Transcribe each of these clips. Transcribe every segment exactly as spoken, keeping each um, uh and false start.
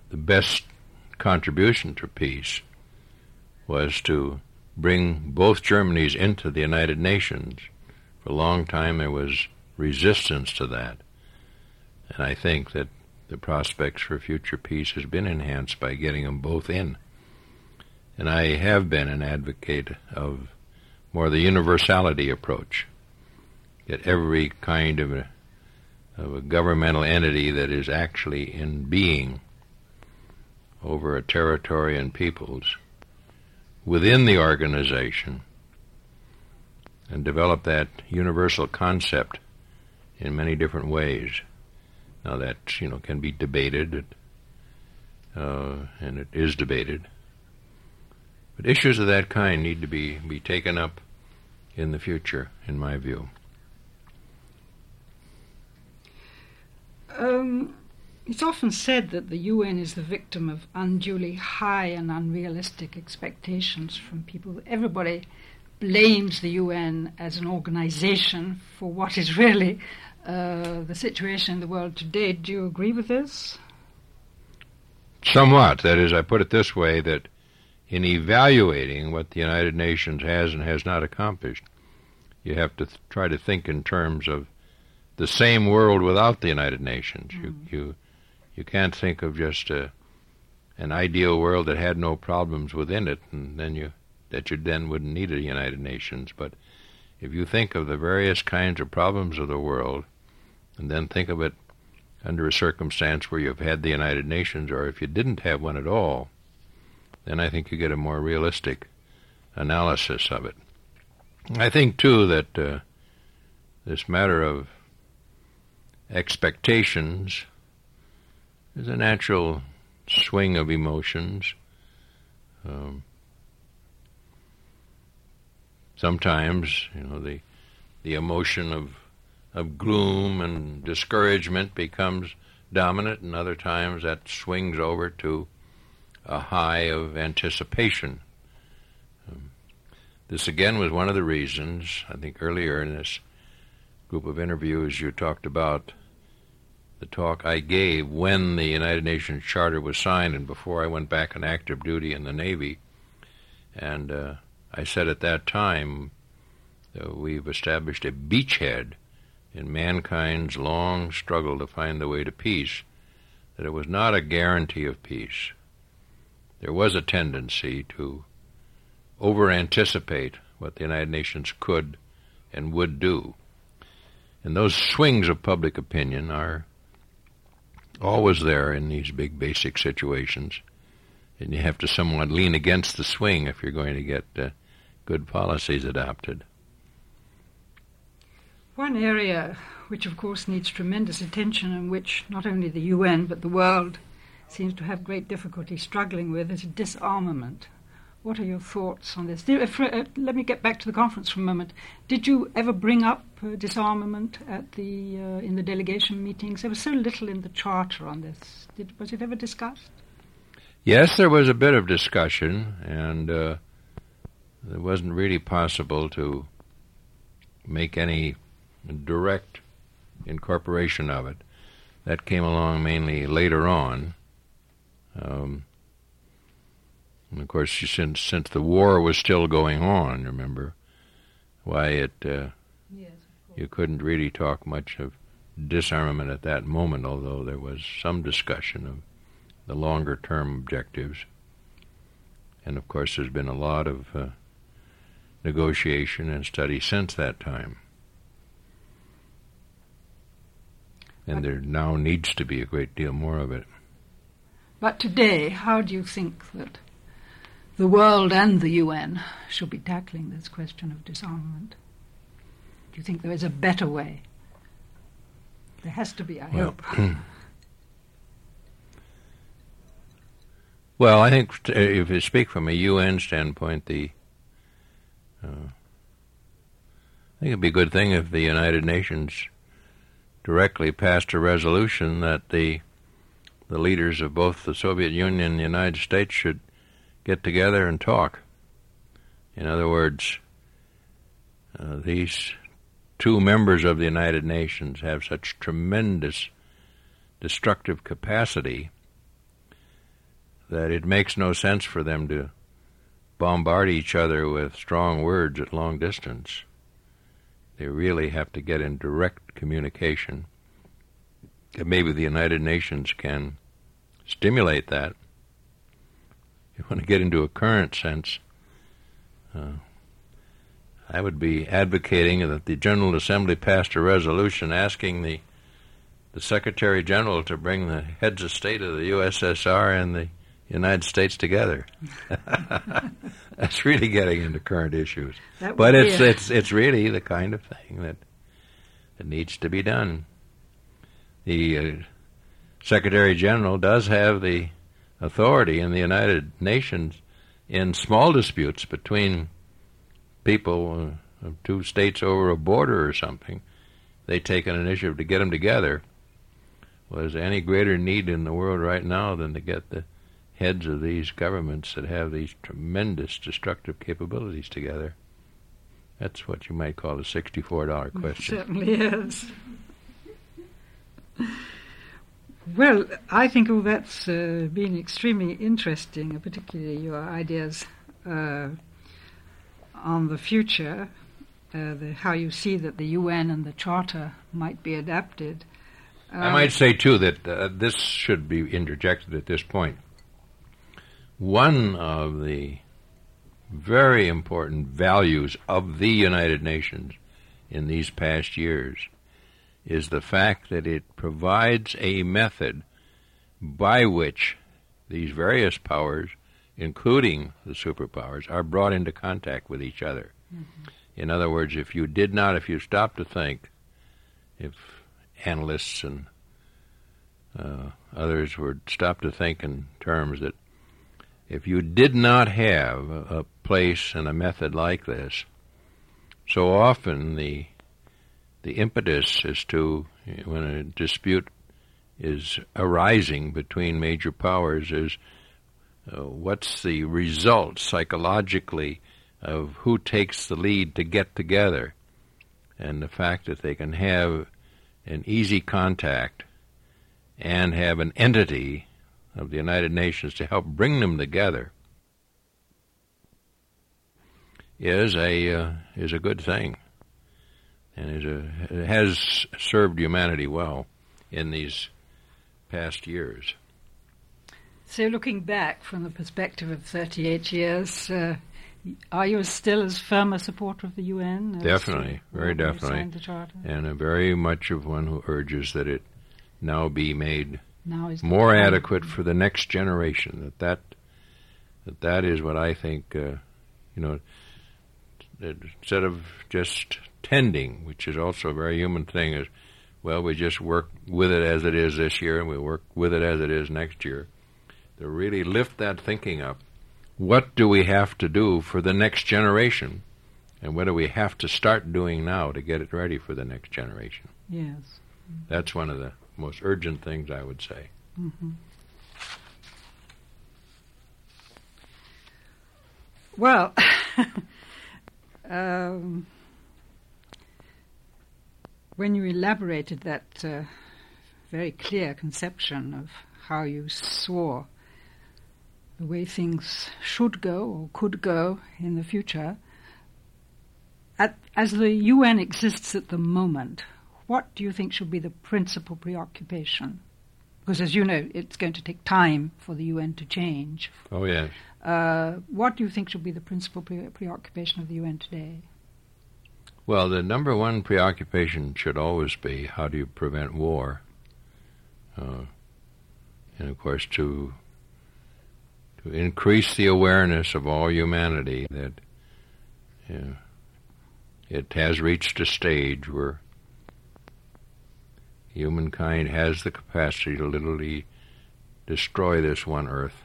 the best contribution to peace was to bring both Germanys into the United Nations. For a long time there was resistance to that, and I think that the prospects for future peace has been enhanced by getting them both in. And I have been an advocate of more the universality approach. Get every kind of a, of a governmental entity that is actually in being over a territory and peoples within the organization, and develop that universal concept in many different ways. Now that, you know, can be debated, uh, and it is debated. But issues of that kind need to be, be taken up in the future, in my view. Um, it's often said that the U N is the victim of unduly high and unrealistic expectations from people. Everybody blames the U N as an organization for what is really uh, the situation in the world today. Do you agree with this? Somewhat. That is, I put it this way, that in evaluating what the United Nations has and has not accomplished, you have to th- try to think in terms of the same world without the United Nations. Mm. You, you you can't think of just a, an ideal world that had no problems within it, and then you that you then wouldn't need a United Nations. But if you think of the various kinds of problems of the world, and then think of it under a circumstance where you've had the United Nations, or if you didn't have one at all, then I think you get a more realistic analysis of it. I think, too, that uh, this matter of expectations is a natural swing of emotions. Um, sometimes, you know, the the emotion of of gloom and discouragement becomes dominant, and other times that swings over to a high of anticipation. Um, this again was one of the reasons, I think earlier in this group of interviews you talked about the talk I gave when the United Nations Charter was signed and before I went back on active duty in the Navy. And uh, I said at that time that we've established a beachhead in mankind's long struggle to find the way to peace, that it was not a guarantee of peace. There was a tendency to over-anticipate what the United Nations could and would do. And those swings of public opinion are always there in these big basic situations, and you have to somewhat lean against the swing if you're going to get uh, good policies adopted. One area which of course needs tremendous attention and which not only the U N but the world seems to have great difficulty struggling with is disarmament. What are your thoughts on this? Did, uh, uh, let me get back to the conference for a moment. Did you ever bring up uh, disarmament at the uh, in the delegation meetings? There was so little in the Charter on this. Did, was it ever discussed? Yes, there was a bit of discussion, and uh, it wasn't really possible to make any direct incorporation of it. That came along mainly later on. Um, And of course, since since the war was still going on, remember, why it uh, Yes, you couldn't really talk much of disarmament at that moment, although there was some discussion of the longer-term objectives. And of course, there's been a lot of uh, negotiation and study since that time. And there now needs to be a great deal more of it. But today, how do you think that the world and the U N should be tackling this question of disarmament? Do you think there is a better way? There has to be, I well, hope. Well, I think t- if you speak from a U N standpoint, the uh, I think it'd be a good thing if the United Nations directly passed a resolution that the the leaders of both the Soviet Union and the United States should get together and talk. In other words, uh, these two members of the United Nations have such tremendous destructive capacity that it makes no sense for them to bombard each other with strong words at long distance. They really have to get in direct communication. And maybe the United Nations can stimulate that. If you want to get into a current sense, uh, I would be advocating that the General Assembly passed a resolution asking the the Secretary General to bring the heads of state of the U S S R and the United States together. That's really getting into current issues. But it's a... it's it's really the kind of thing that that needs to be done. The uh, Secretary General does have the authority in the United Nations in small disputes between people uh, of two states over a border or something. They take an initiative to get them together. Well, is there any greater need in the world right now than to get the heads of these governments that have these tremendous destructive capabilities together? That's what you might call a sixty-four dollar question. It certainly is. Well, I think all that's uh, been extremely interesting, particularly your ideas uh, on the future, uh, the, how you see that the U N and the Charter might be adapted. Um, I might say, too, that uh, this should be interjected at this point. One of the very important values of the United Nations in these past years is the fact that it provides a method by which these various powers, including the superpowers, are brought into contact with each other. Mm-hmm. In other words, if you did not, if you stopped to think, if analysts and uh, others would stop to think in terms that if you did not have a, a place and a method like this, so often the the impetus is to, when a dispute is arising between major powers, is uh, what's the result psychologically of who takes the lead to get together, and the fact that they can have an easy contact and have an entity of the United Nations to help bring them together is a uh, is a good thing, and is a, it has served humanity well in these past years. So, looking back from the perspective of thirty-eight years, uh, are you still as firm a supporter of the U N? Definitely, very definitely, the Charter? And a very much of one who urges that it now be made now is more adequate for the next generation. That that that, that is what I think. Uh, you know, instead of just tending, which is also a very human thing, is well, we just work with it as it is this year, and we work with it as it is next year. To really lift that thinking up. What do we have to do for the next generation? And what do we have to start doing now to get it ready for the next generation? Yes. That's one of the most urgent things, I would say. Mm-hmm. Well, um, when you elaborated that uh, very clear conception of how you saw the way things should go or could go in the future, at, as the U N exists at the moment, what do you think should be the principal preoccupation? Because, as you know, it's going to take time for the U N to change. Oh, yes. Uh, what do you think should be the principal pre- preoccupation of the U N today? Well, the number one preoccupation should always be how do you prevent war? Uh, and, of course, to to increase the awareness of all humanity that you know, it has reached a stage where humankind has the capacity to literally destroy this one earth,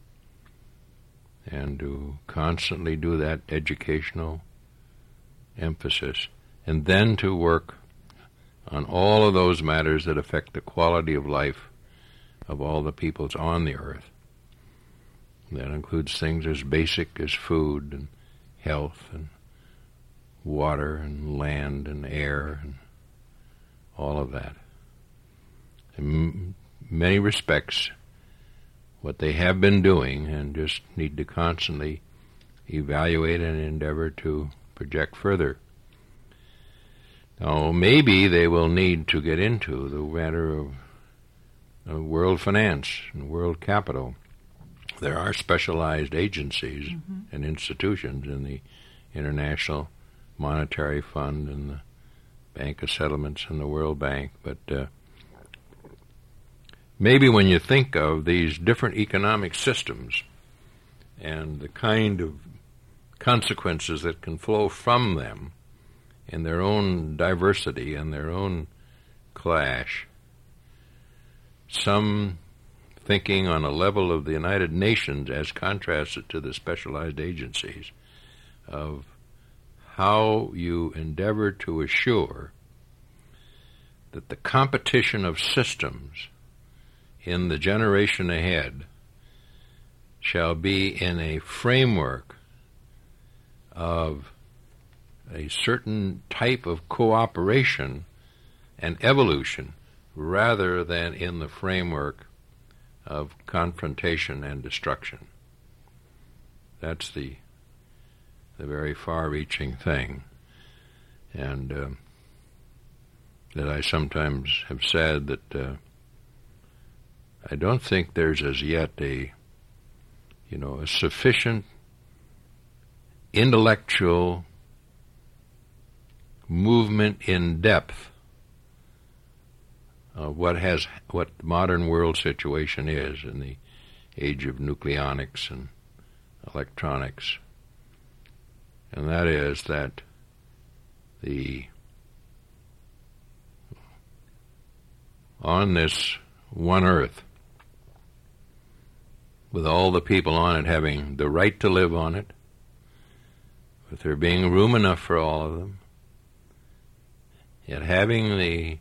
and to constantly do that educational emphasis, and then to work on all of those matters that affect the quality of life of all the peoples on the earth. That includes things as basic as food and health and water and land and air and all of that. In m- many respects, what they have been doing and just need to constantly evaluate and endeavor to project further. Now, maybe they will need to get into the matter of, of world finance and world capital. There are specialized agencies mm-hmm. and institutions in the International Monetary Fund and the Bank of Settlements and the World Bank, but uh, maybe when you think of these different economic systems and the kind of consequences that can flow from them in their own diversity and their own clash, some thinking on a level of the United Nations as contrasted to the specialized agencies of how you endeavor to assure that the competition of systems in the generation ahead shall be in a framework of a certain type of cooperation and evolution rather than in the framework of confrontation and destruction. That's the the very far-reaching thing, and uh, that I sometimes have said that uh, I don't think there's as yet a, you know, a sufficient intellectual movement in depth of what has what the modern world situation is in the age of nucleonics and electronics. And that is that the on this one earth, with all the people on it having the right to live on it, with there being room enough for all of them, yet having the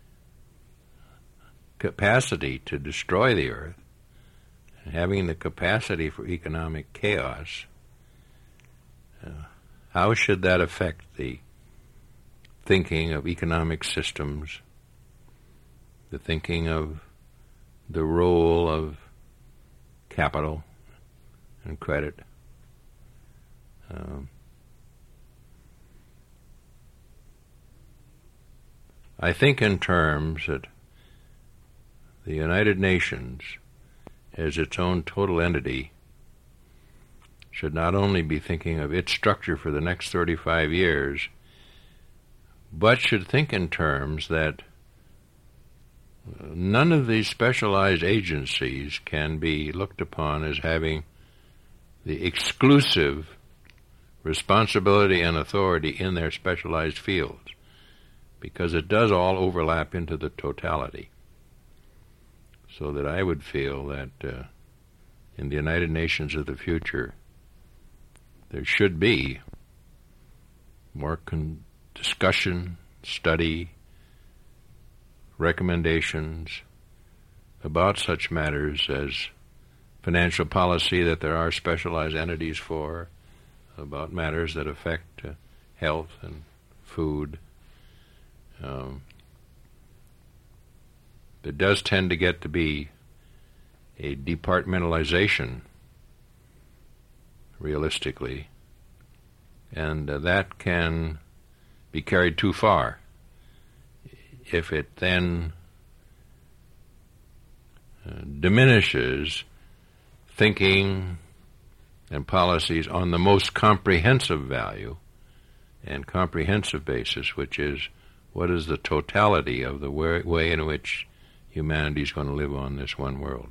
capacity to destroy the earth, and having the capacity for economic chaos, uh, how should that affect the thinking of economic systems, the thinking of the role of capital and credit? Um, I think in terms that the United Nations, as its own total entity, should not only be thinking of its structure for the next thirty-five years, but should think in terms that none of these specialized agencies can be looked upon as having the exclusive responsibility and authority in their specialized fields, because it does all overlap into the totality. So that I would feel that uh, in the United Nations of the future, there should be more con- discussion, study, recommendations about such matters as financial policy that there are specialized entities for, about matters that affect uh, health and food. Um, there does tend to get to be a departmentalization, realistically, and uh, that can be carried too far if it then uh, diminishes thinking and policies on the most comprehensive value and comprehensive basis, which is what is the totality of the way, way in which humanity is going to live on this one world.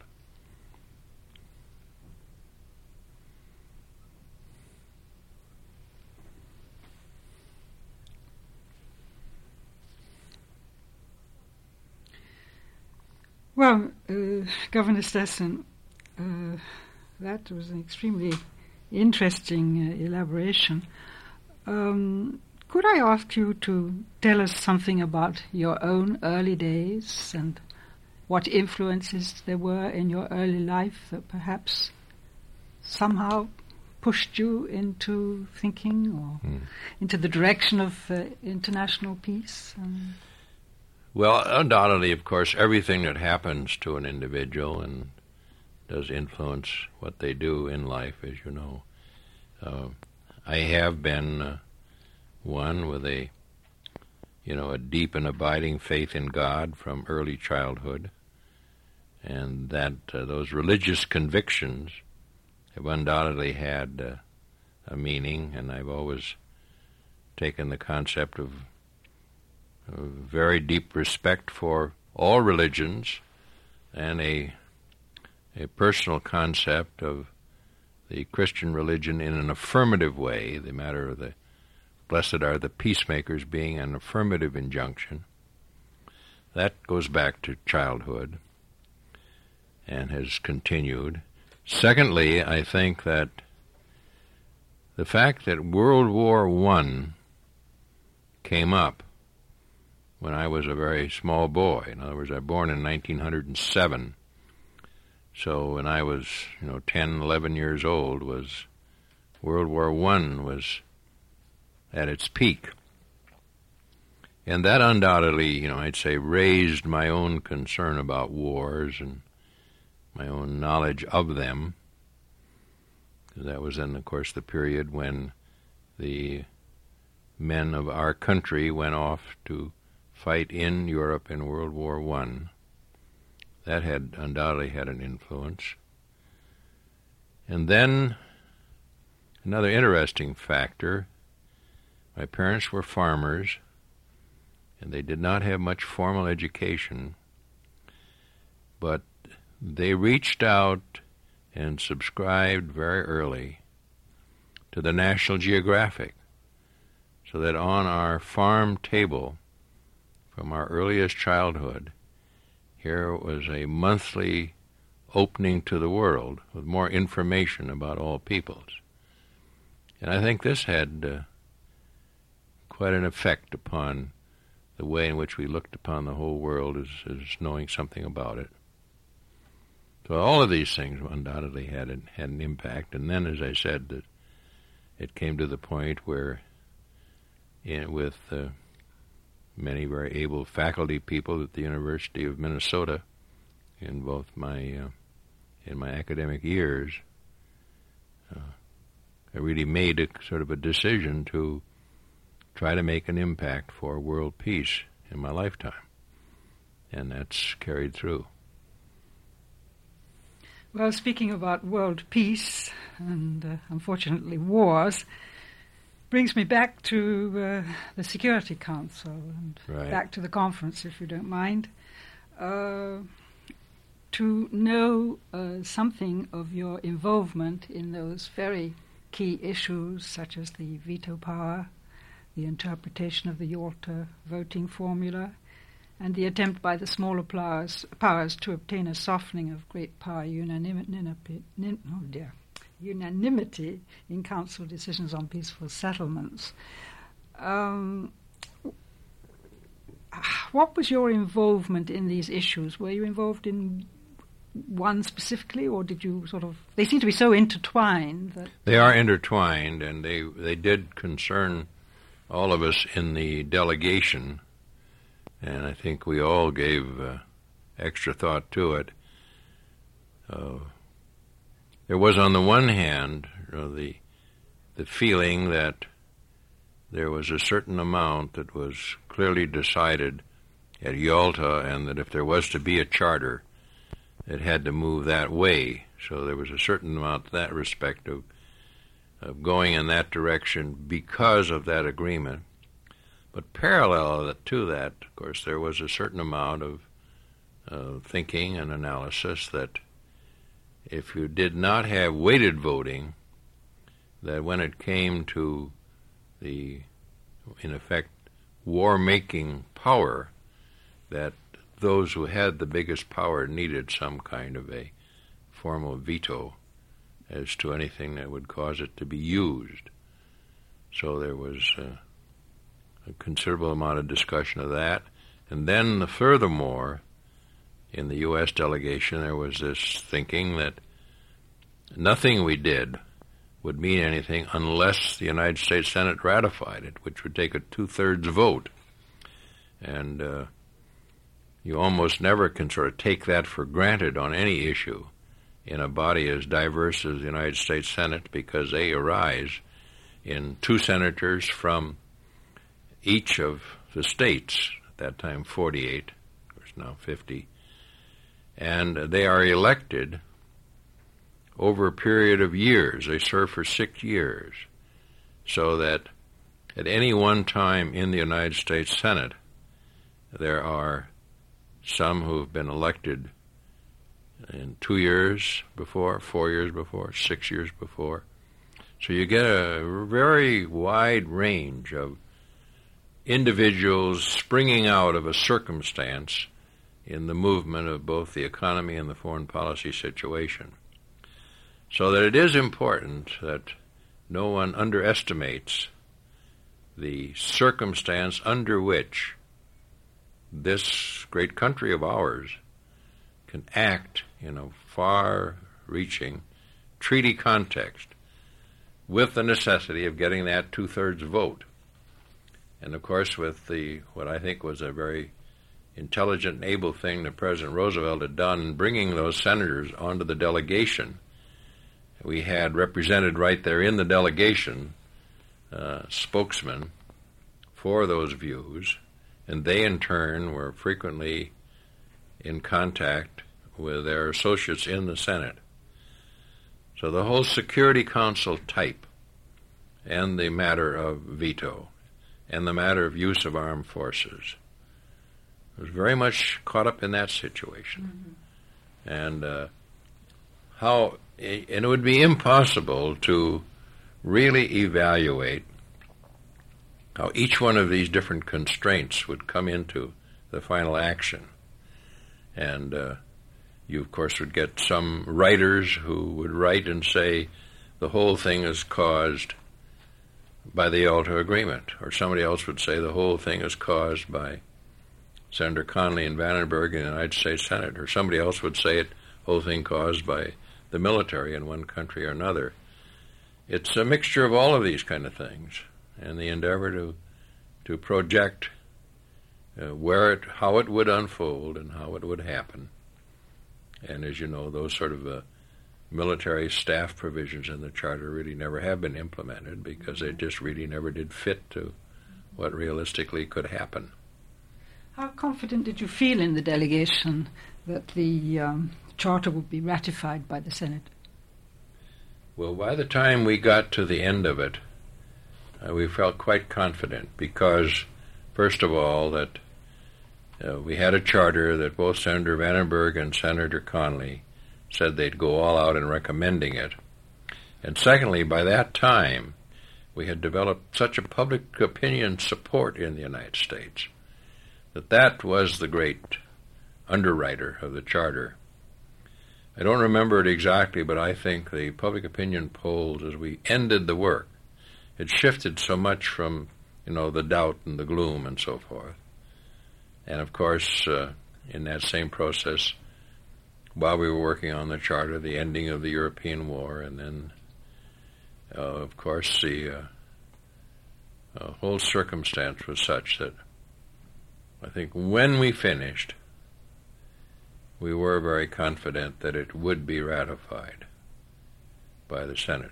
Well, uh, Governor Stassen, uh, that was an extremely interesting uh, elaboration. Um, could I ask you to tell us something about your own early days and what influences there were in your early life that perhaps somehow pushed you into thinking or mm. into the direction of uh, international peace? Um, Well, undoubtedly, of course, everything that happens to an individual and does influence what they do in life, as you know. Uh, I have been uh, one with a, you know, a deep and abiding faith in God from early childhood, and that uh, those religious convictions have undoubtedly had uh, a meaning, and I've always taken the concept of a very deep respect for all religions and a a personal concept of the Christian religion in an affirmative way, the matter of the blessed are the peacemakers being an affirmative injunction. That goes back to childhood and has continued. Secondly, I think that the fact that World War One came up when I was a very small boy. In other words, I was born in nineteen oh seven. So when I was, you know, ten, eleven years old, was World War One was at its peak. And that undoubtedly, you know, I'd say raised my own concern about wars and my own knowledge of them. That was then, of course, the period when the men of our country went off to fight in Europe in World War One. That had undoubtedly had an influence. And then another interesting factor, my parents were farmers, and they did not have much formal education, but they reached out and subscribed very early to the National Geographic, so that on our farm table, from our earliest childhood, here was a monthly opening to the world with more information about all peoples. And I think this had uh, quite an effect upon the way in which we looked upon the whole world as, as knowing something about it. So all of these things undoubtedly had an, had an impact. And then, as I said, that it came to the point where, in, with uh, many very able faculty people at the University of Minnesota, in both my uh, in my academic years, uh, I really made a sort of a decision to try to make an impact for world peace in my lifetime, and that's carried through. Well, speaking about world peace and uh, unfortunately wars, brings me back to uh, the Security Council and right. back to the conference, if you don't mind, uh, to know uh, something of your involvement in those very key issues, such as the veto power, the interpretation of the Yalta voting formula, and the attempt by the smaller powers, powers to obtain a softening of great power unanimity, oh dear, unanimity in Council decisions on peaceful settlements. Um, what was your involvement in these issues? Were you involved in one specifically, or did you sort of... They seem to be so intertwined that... They are intertwined, and they, they did concern all of us in the delegation, and I think we all gave uh, extra thought to it. Uh, there was, on the one hand, you know, the the feeling that there was a certain amount that was clearly decided at Yalta, and that if there was to be a charter, it had to move that way. So there was a certain amount in that respect of, of going in that direction because of that agreement. But parallel to that, of course, there was a certain amount of uh, thinking and analysis that if you did not have weighted voting, that when it came to the, in effect, war-making power, that those who had the biggest power needed some kind of a formal veto as to anything that would cause it to be used. So there was uh, a considerable amount of discussion of that. And then, furthermore, in the U S delegation, there was this thinking that nothing we did would mean anything unless the United States Senate ratified it, which would take a two-thirds vote. And uh, you almost never can sort of take that for granted on any issue. in a body as diverse as the United States Senate, because they arise in two senators from each of the states, at that time forty-eight, of course now fifty, and they are elected over a period of years. They serve for six years, so that at any one time in the United States Senate, there are some who have been elected in two years before, four years before, six years before. So you get a very wide range of individuals springing out of a circumstance in the movement of both the economy and the foreign policy situation. So that it is important that no one underestimates the circumstance under which this great country of ours can act in a far-reaching treaty context with the necessity of getting that two-thirds vote. And, of course, with the what I think was a very intelligent and able thing that President Roosevelt had done in bringing those senators onto the delegation, we had represented right there in the delegation uh, spokesmen for those views, and they in turn were frequently in contact with their associates in the Senate. So the whole Security Council type and the matter of veto and the matter of use of armed forces was very much caught up in that situation. Mm-hmm. And uh, how, and it would be impossible to really evaluate how each one of these different constraints would come into the final action. And uh, you, of course, would get some writers who would write and say the whole thing is caused by the Yalta Agreement, or somebody else would say the whole thing is caused by Senator Connally and Vandenberg in the United States Senate, or somebody else would say it, the whole thing caused by the military in one country or another. It's a mixture of all of these kind of things, and the endeavor to to project uh, where it, how it would unfold and how it would happen. And as you know, those sort of uh, military staff provisions in the Charter really never have been implemented because they just really never did fit to what realistically could happen. How confident did you feel in the delegation that the um, Charter would be ratified by the Senate? Well, by the time we got to the end of it, uh, we felt quite confident because, first of all, that uh, we had a charter that both Senator Vandenberg and Senator Connally said they'd go all out in recommending it. And secondly, by that time, we had developed such a public opinion support in the United States that that was the great underwriter of the Charter. I don't remember it exactly, but I think the public opinion polls, as we ended the work, had shifted so much from, you know, the doubt and the gloom and so forth. And, of course, uh, in that same process, while we were working on the Charter, the ending of the European War, and then, uh, of course, the uh, uh, whole circumstance was such that I think when we finished, we were very confident that it would be ratified by the Senate.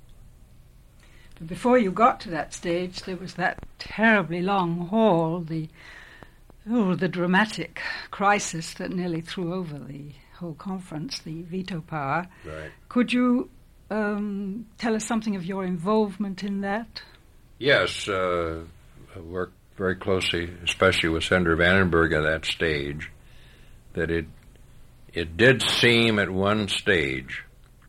But before you got to that stage, there was that terribly long haul, the oh, the dramatic crisis that nearly threw over the whole conference, the veto power. Right. Could you um, tell us something of your involvement in that? Yes, uh, I worked very closely, especially with Senator Vandenberg at that stage, that it it did seem at one stage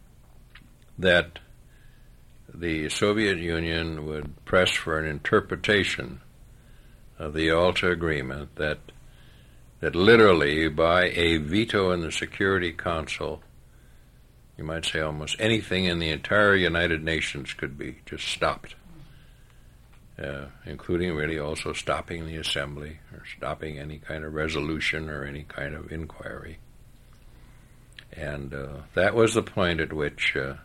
that the Soviet Union would press for an interpretation of the Yalta Agreement that that literally by a veto in the Security Council, you might say almost anything in the entire United Nations could be just stopped, uh, including really also stopping the assembly or stopping any kind of resolution or any kind of inquiry. And uh, that was the point at which uh,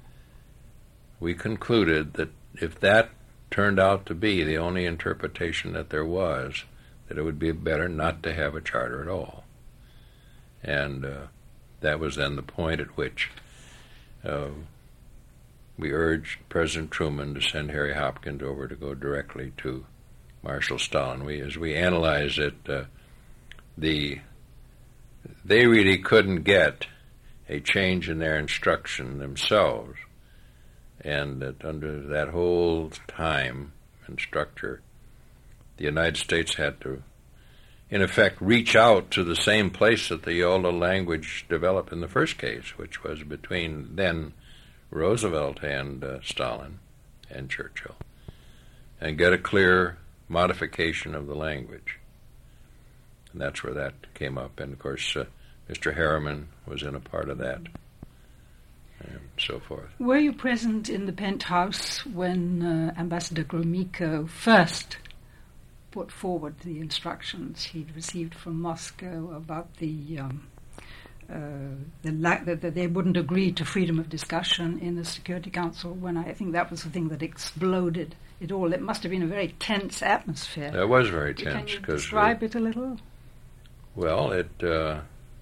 we concluded that if that turned out to be the only interpretation that there was, that it would be better not to have a charter at all. And uh, that was then the point at which uh, we urged President Truman to send Harry Hopkins over to go directly to Marshal Stalin. We, as we analyzed it, uh, the they really couldn't get a change in their instruction themselves, and that under that whole time and structure, the United States had to, in effect, reach out to the same place that the Yolda language developed in the first case, which was between then Roosevelt and uh, Stalin and Churchill, and get a clear modification of the language. And that's where that came up. And, of course, uh, Mister Harriman was in a part of that, and so forth. Were you present in the penthouse when uh, Ambassador Gromyko first put forward the instructions he'd received from Moscow about the, um, uh, the la- that, that they wouldn't agree to freedom of discussion in the Security Council, when I think that was the thing that exploded it all? It must have been a very tense atmosphere. It was very tense. Can you describe it, it a little? Well, it... Uh,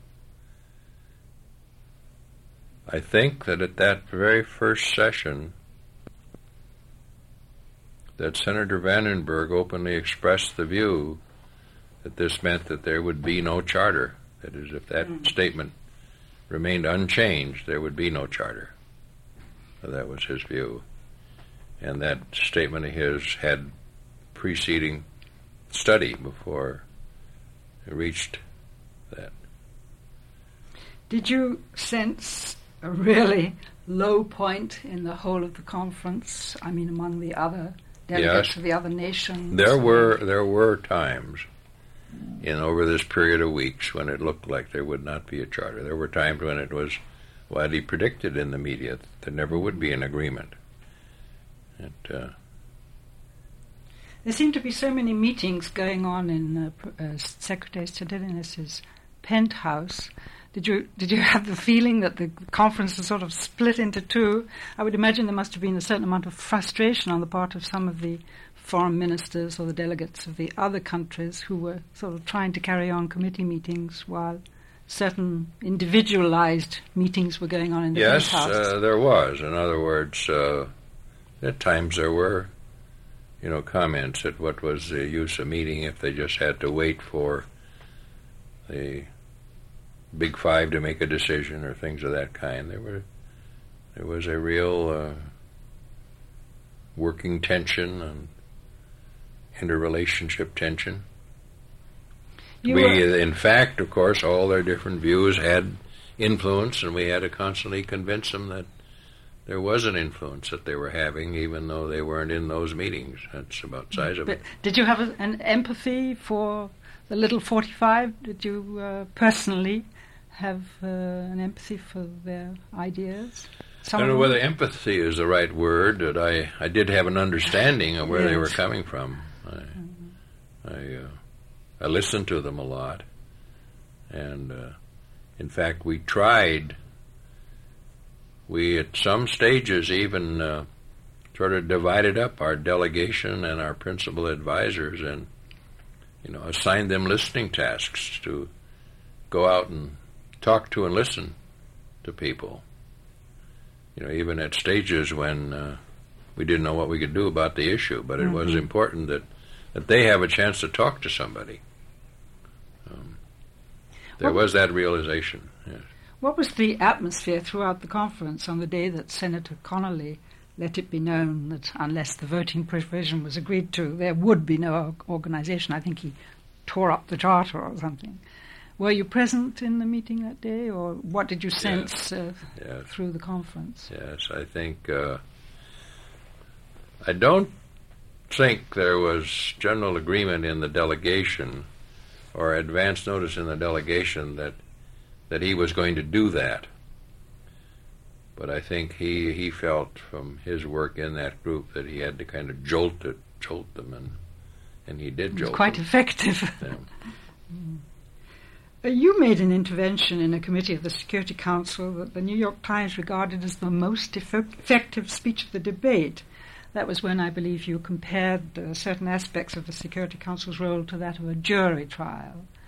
I think that at that very first session that Senator Vandenberg openly expressed the view that this meant that there would be no charter. That is, if that mm. statement remained unchanged, there would be no charter. So that was his view. And that statement of his had preceding study before it reached that. Did you sense a really low point in the whole of the conference? I mean, among the other delegates yes. of the other nations? There were there were times in over this period of weeks when it looked like there would not be a charter. There were times when it was widely predicted in the media that there never would be an agreement. It, uh, there seem to be so many meetings going on in uh, uh, Secretary Stylianidis' penthouse. Did you did you have the feeling that the conference was sort of split into two? I would imagine there must have been a certain amount of frustration on the part of some of the foreign ministers or the delegates of the other countries who were sort of trying to carry on committee meetings while certain individualized meetings were going on in the yes, penthouse. Yes, uh, there was. In other words, uh, at times there were, you know, comments at what was the use of meeting if they just had to wait for the Big Five to make a decision or things of that kind. There were, there was a real uh, working tension and interrelationship tension. You we, were in fact, of course, all their different views had influence, and we had to constantly convince them that there was an influence that they were having, even though they weren't in those meetings. That's about the size of but it. Did you have a, an empathy for the little forty-five? Did you uh, personally have uh, an empathy for their ideas? Some I don't know whether empathy is the right word, but I, I did have an understanding of where yes. they were coming from. I, mm-hmm. I, uh, I listened to them a lot. And, uh, in fact, we tried, we at some stages even uh, sort of divided up our delegation and our principal advisors and, you know, assigned them listening tasks to go out and talk to and listen to people. You know, even at stages when uh, we didn't know what we could do about the issue, but it mm-hmm. was important that, that they have a chance to talk to somebody. Um, there what, was that realization. Yes. What was the atmosphere throughout the conference on the day that Senator Connolly let it be known that unless the voting provision was agreed to, there would be no organization? I think he tore up the charter or something. Were you present in the meeting that day, or what did you sense yes. Uh, yes. through the conference? Yes, I think, uh, I don't think there was general agreement in the delegation or advance notice in the delegation that that he was going to do that. But I think he, he felt from his work in that group that he had to kind of jolt it, jolt them, and and he did it was jolt quite them. effective. Yeah. mm. uh, you made an intervention in a committee of the Security Council that the New York Times regarded as the most eff- effective speech of the debate. That was when I believe you compared uh, certain aspects of the Security Council's role to that of a jury trial.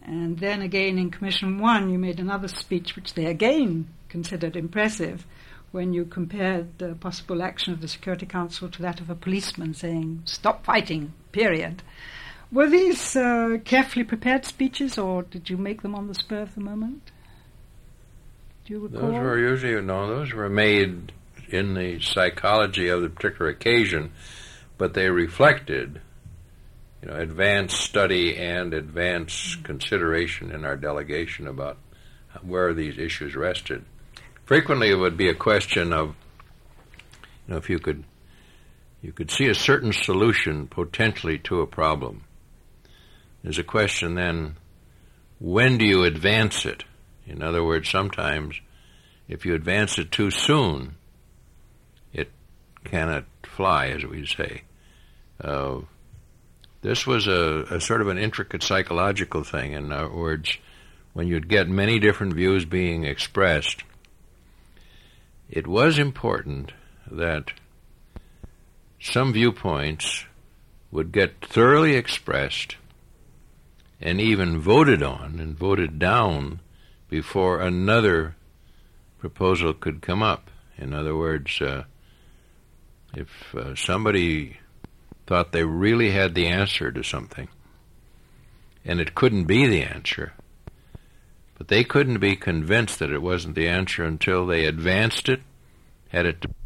And then again in Commission One, you made another speech which they again considered impressive when you compared the possible action of the Security Council to that of a policeman saying, "Stop fighting, period." Were these uh, carefully prepared speeches, or did you make them on the spur of the moment? Do you recall? Those were usually, no, those were made in the psychology of the particular occasion, but they reflected, you know, advanced study and advanced consideration in our delegation about where these issues rested. Frequently, it would be a question of, you know, if you could, you could see a certain solution potentially to a problem. There's a question then, when do you advance it? In other words, sometimes if you advance it too soon, it cannot fly, as we say. Uh, this was a, a sort of an intricate psychological thing. In other words, when you'd get many different views being expressed, it was important that some viewpoints would get thoroughly expressed and even voted on and voted down before another proposal could come up. In other words, uh, if uh, somebody thought they really had the answer to something, and it couldn't be the answer, but they couldn't be convinced that it wasn't the answer until they advanced it, had it